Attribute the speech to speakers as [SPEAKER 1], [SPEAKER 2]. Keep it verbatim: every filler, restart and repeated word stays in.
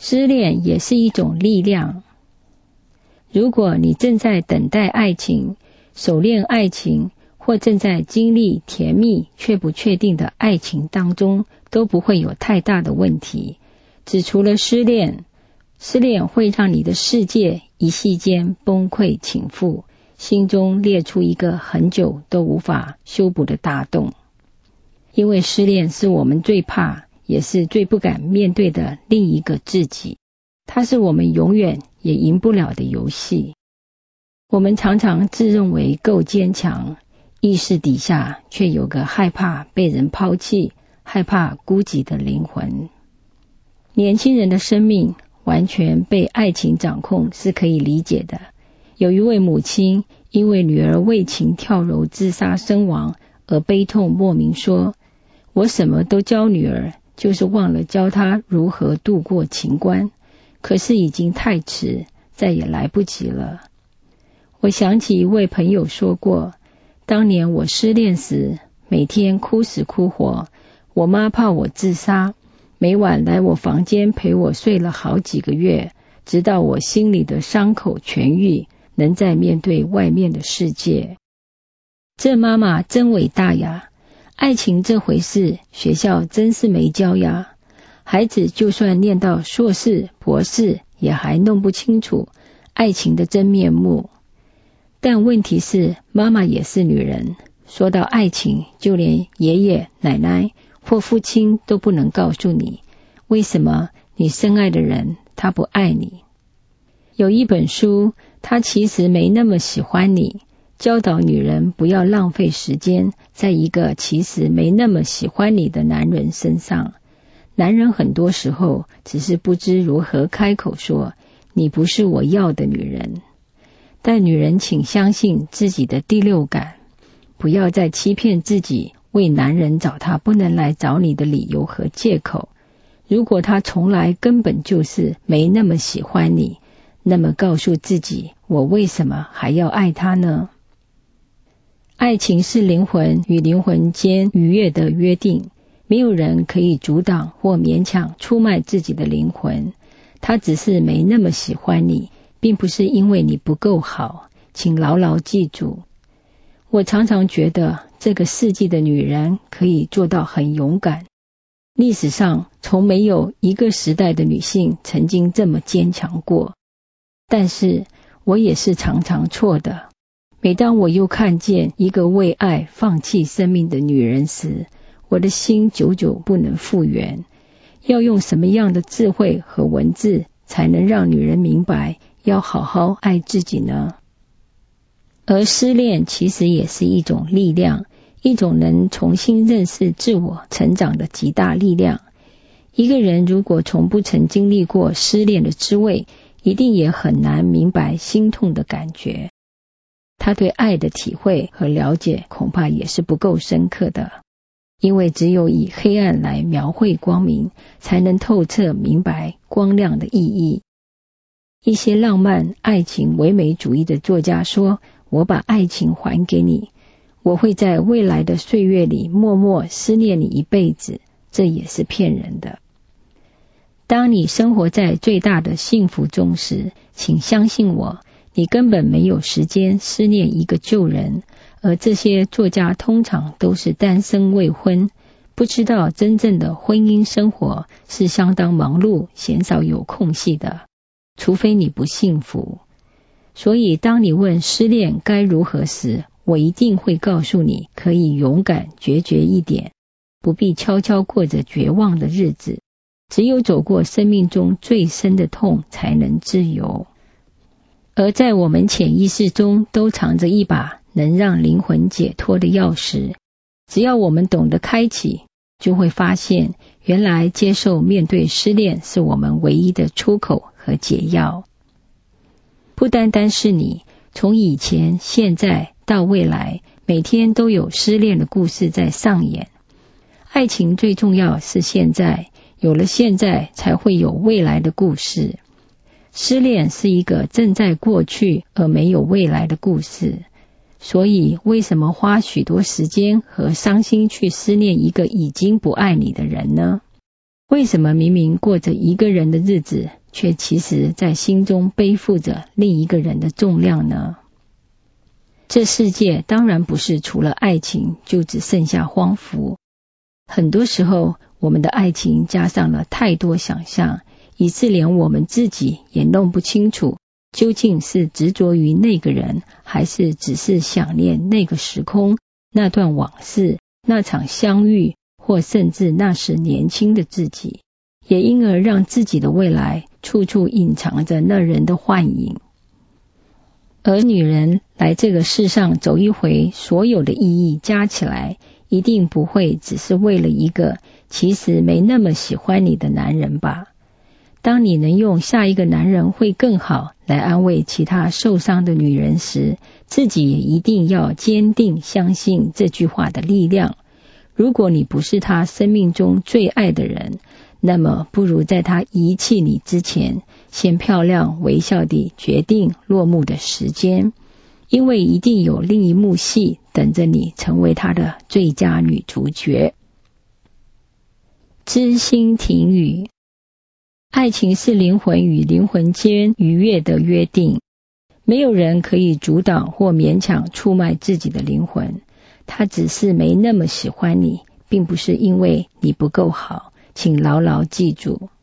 [SPEAKER 1] 失恋也是一种力量。如果你正在等待爱情、守恋爱情，或正在经历甜蜜却不确定的爱情当中，都不会有太大的问题。只除了失恋，失恋会让你的世界一夕间崩溃倾覆，心中裂出一个很久都无法修补的大洞。因为失恋是我们最怕，也是最不敢面对的另一个自己，它是我们永远也赢不了的游戏。我们常常自认为够坚强，意识底下却有个害怕被人抛弃、害怕孤寂的灵魂。年轻人的生命完全被爱情掌控是可以理解的。有一位母亲因为女儿为情跳楼自杀身亡而悲痛莫名说，我什么都教女儿，就是忘了教她如何度过情关，可是已经太迟，再也来不及了。我想起一位朋友说过，当年我失恋时，每天哭死哭活，我妈怕我自杀，每晚来我房间陪我睡了好几个月，直到我心里的伤口痊愈，能再面对外面的世界。这妈妈真伟大呀！爱情这回事，学校真是没教呀。孩子就算念到硕士、博士，也还弄不清楚爱情的真面目。但问题是，妈妈也是女人，说到爱情，就连爷爷、奶奶或父亲都不能告诉你，为什么你深爱的人他不爱你。有一本书，他其实没那么喜欢你，教导女人不要浪费时间在一个其实没那么喜欢你的男人身上。男人很多时候只是不知如何开口说，你不是我要的女人。但女人请相信自己的第六感，不要再欺骗自己，为男人找他不能来找你的理由和借口。如果他从来根本就是没那么喜欢你，那么告诉自己，我为什么还要爱他呢？爱情是灵魂与灵魂间愉悦的约定，没有人可以阻挡或勉强出卖自己的灵魂。他只是没那么喜欢你，并不是因为你不够好，请牢牢记住。我常常觉得这个世纪的女人可以做到很勇敢。历史上从没有一个时代的女性曾经这么坚强过。但是我也是常常错的。每当我又看见一个为爱放弃生命的女人时，我的心久久不能复原。要用什么样的智慧和文字才能让女人明白要好好爱自己呢？而失恋其实也是一种力量，一种能重新认识自我成长的极大力量。一个人如果从不曾经历过失恋的滋味，一定也很难明白心痛的感觉。他对爱的体会和了解恐怕也是不够深刻的，因为只有以黑暗来描绘光明，才能透彻明白光亮的意义。一些浪漫爱情唯美主义的作家说，我把爱情还给你，我会在未来的岁月里默默思念你一辈子，这也是骗人的。当你生活在最大的幸福中时，请相信我，你根本没有时间思念一个旧人，而这些作家通常都是单身未婚，不知道真正的婚姻生活是相当忙碌，鲜少有空隙的，除非你不幸福。所以当你问失恋该如何时，我一定会告诉你，可以勇敢决绝一点，不必悄悄过着绝望的日子。只有走过生命中最深的痛，才能自由。而在我们潜意识中都藏着一把能让灵魂解脱的钥匙，只要我们懂得开启，就会发现原来接受面对失恋是我们唯一的出口和解药。不单单是你，从以前、现在到未来，每天都有失恋的故事在上演。爱情最重要是现在，有了现在才会有未来的故事。失恋是一个正在过去而没有未来的故事，所以为什么花许多时间和伤心去思念一个已经不爱你的人呢？ 为什么明明过着一个人的日子，却其实在心中背负着另一个人的重量呢？这世界当然不是除了爱情就只剩下荒芜，很多时候我们的爱情加上了太多想象，以致连我们自己也弄不清楚，究竟是执着于那个人，还是只是想念那个时空、那段往事、那场相遇，或甚至那时年轻的自己，也因而让自己的未来处处隐藏着那人的幻影。而女人来这个世上走一回，所有的意义加起来，一定不会只是为了一个其实没那么喜欢你的男人吧？当你能用下一个男人会更好来安慰其他受伤的女人时，自己也一定要坚定相信这句话的力量。如果你不是他生命中最爱的人，那么不如在他遗弃你之前，先漂亮微笑地决定落幕的时间，因为一定有另一幕戏等着你成为他的最佳女主角。知心停语。爱情是灵魂与灵魂间愉悦的约定，没有人可以阻挡或勉强出卖自己的灵魂，他只是没那么喜欢你，并不是因为你不够好，请牢牢记住。